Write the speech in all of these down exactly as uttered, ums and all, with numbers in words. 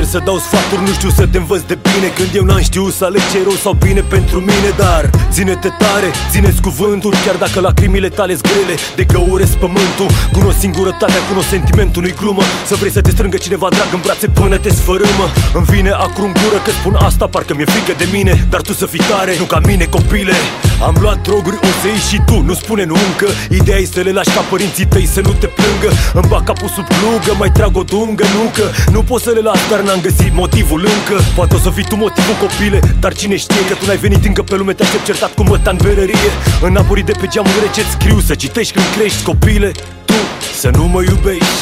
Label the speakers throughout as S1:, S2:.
S1: încerc să dau sfaturi, nu știu să te învăț de bine, când eu n-am știut să aleg ce rău sau bine pentru mine. Dar ține-te tare, ține-ți cuvântul, chiar dacă lacrimile tale-s grele, de că urăsc pământul. Cunosc singurătatea, cunosc sentimentul, nu-i glumă să vrei să te strângă cineva drag în brațe până te sfărâmă. Îmi vine acru în gură că spun asta, parcă mi-e frică de mine, dar tu să fii tare, nu ca mine, copile. Am luat droguri, o să iei și tu, nu spune nu încă. Ideea e să le lași ca părinții tăi să nu te plângă. Îmi bag capul sub plugă, mai trag o dungă, nu că nu pot să le las, dar n-am găsit motivul încă. Poate o să fii tu motivul, copile, dar cine știe că tu n-ai venit încă pe lume, te-aștept certat cu măta în berărie. În apurii de pe geamul rece-ți scriu să citești când crești, copile. Tu să nu mă iubești.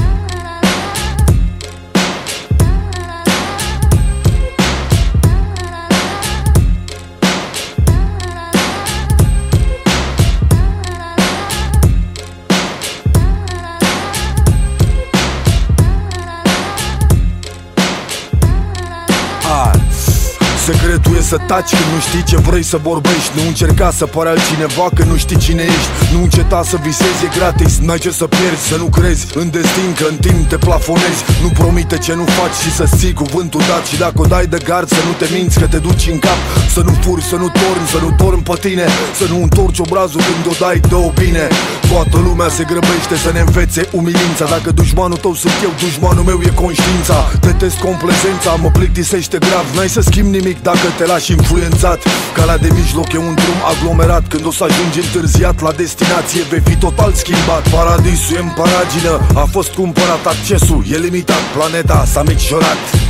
S2: Secretul e să taci când nu știi ce vrei să vorbești. Nu încerca să pari altcineva când nu știi cine ești. Nu înceta să visezi, e gratis, n-ai ce să pierzi. Să nu crezi în destin că în timp te plafonezi. Nu promite ce nu faci și să-ți ții cuvântul dat. Și dacă o dai de gard să nu te minți că te duci în cap. Să nu furi, să nu torni, să nu torni pe tine. Să nu întorci obrazul când o dai, dă-o bine. Toată lumea se grăbește să ne învețe umilința. Dacă dușmanul tău sunt eu, dușmanul meu e conștiința. Detest complezența, mă plictisește grav. N-ai să schimbi nimic dacă te lași influențat. Calea de mijloc e un drum aglomerat. Când o să ajungi întârziat la destinație, vei fi total schimbat. Paradisul e în paragină, a fost cumpărat. Accesul e limitat, planeta s-a micșorat.